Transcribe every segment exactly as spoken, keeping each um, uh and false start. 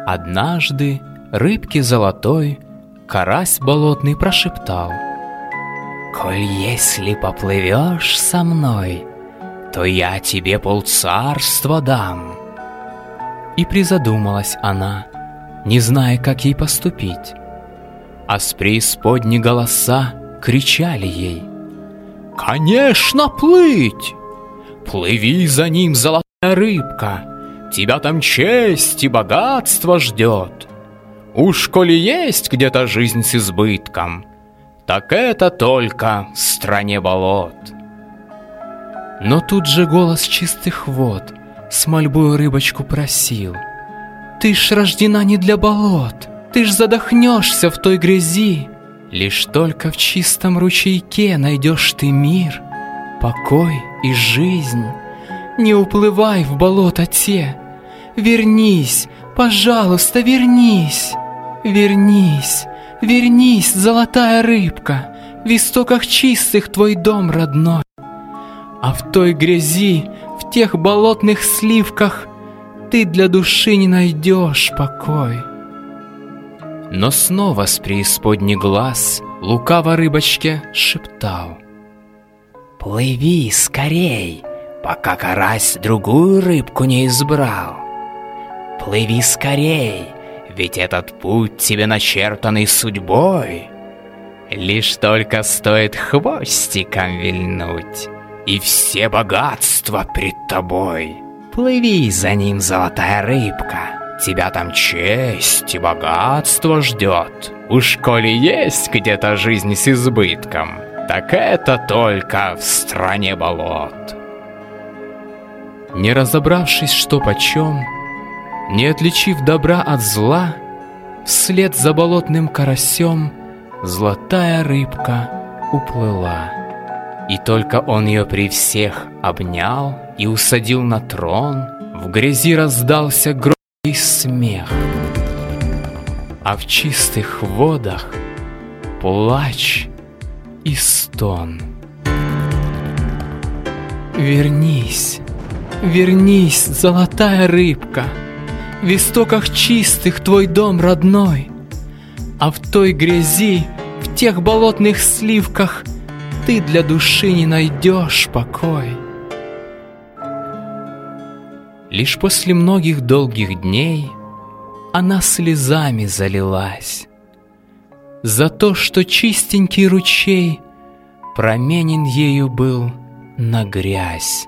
Однажды рыбке золотой карась болотный прошептал: «Коль если поплывешь со мной, то я тебе полцарства дам». И призадумалась она, не зная, как ей поступить. А с преисподней голоса кричали ей: «Конечно, плыть! Плыви за ним, золотая рыбка, тебя там честь и богатство ждет. Уж коли есть где-то жизнь с избытком, так это только в стране болот». Но тут же голос чистых вод с мольбой рыбочку просил: «Ты ж рождена не для болот, ты ж задохнешься в той грязи. Лишь только в чистом ручейке найдешь ты мир, покой и жизнь. Не уплывай в болото те, вернись, пожалуйста, вернись. Вернись, вернись, золотая рыбка, в истоках чистых твой дом родной. А в той грязи, в тех болотных сливках ты для души не найдешь покой». Но снова с преисподней глаз лукаво рыбочке шептал: «Плыви скорей, пока карась другую рыбку не избрал. Плыви скорей, ведь этот путь тебе начертанный судьбой. Лишь только стоит хвостиком вильнуть, и все богатства пред тобой. Плыви за ним, золотая рыбка, тебя там честь и богатство ждет. Уж коли есть где-то жизнь с избытком, так это только в стране болот». Не разобравшись, что почем, не отличив добра от зла, вслед за болотным карасем золотая рыбка уплыла. И только он ее при всех обнял и усадил на трон, в грязи раздался громкий смех, а в чистых водах плач и стон. «Вернись, вернись, золотая рыбка, в истоках чистых твой дом родной, а в той грязи, в тех болотных сливках ты для души не найдешь покой». Лишь после многих долгих дней она слезами залилась за то, что чистенький ручей променен ею был на грязь.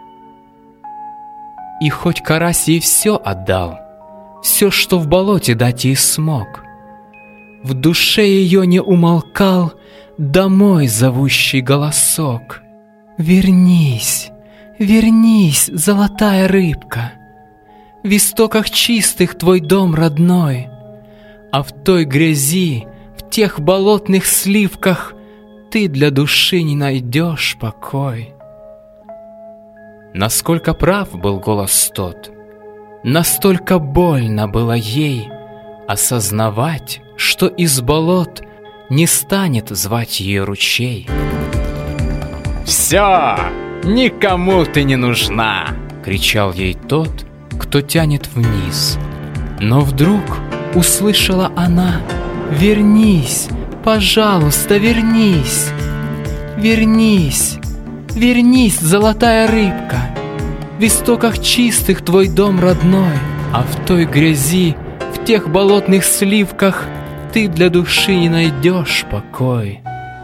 И хоть карась ей все отдал, все, что в болоте дать ей смог, в душе ее не умолкал домой зовущий голосок: «Вернись, вернись, золотая рыбка, в истоках чистых твой дом родной, а в той грязи, в тех болотных сливках ты для души не найдешь покой». Насколько прав был голос тот, настолько больно было ей осознавать, что из болот не станет звать ее ручей. «Все, никому ты не нужна!» — кричал ей тот, кто тянет вниз. Но вдруг услышала она: «Вернись, пожалуйста, вернись! Вернись, вернись, золотая рыбка, в истоках чистых твой дом родной, а в той грязи, в тех болотных сливках ты для души не найдешь покой».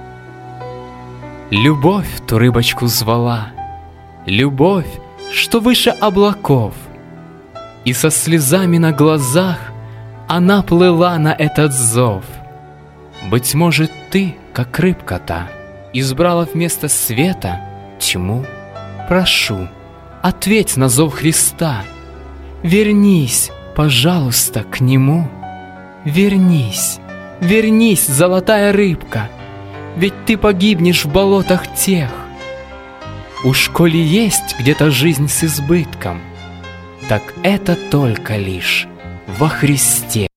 Любовь ту рыбочку звала, любовь, что выше облаков, и со слезами на глазах она плыла на этот зов. Быть может, ты, как рыбка та, избрала вместо света тьму? Прошу, ответь на зов Христа. Вернись, пожалуйста, к Нему. Вернись, вернись, золотая рыбка, ведь ты погибнешь в болотах тех. Уж коли есть где-то жизнь с избытком, так это только лишь во Христе.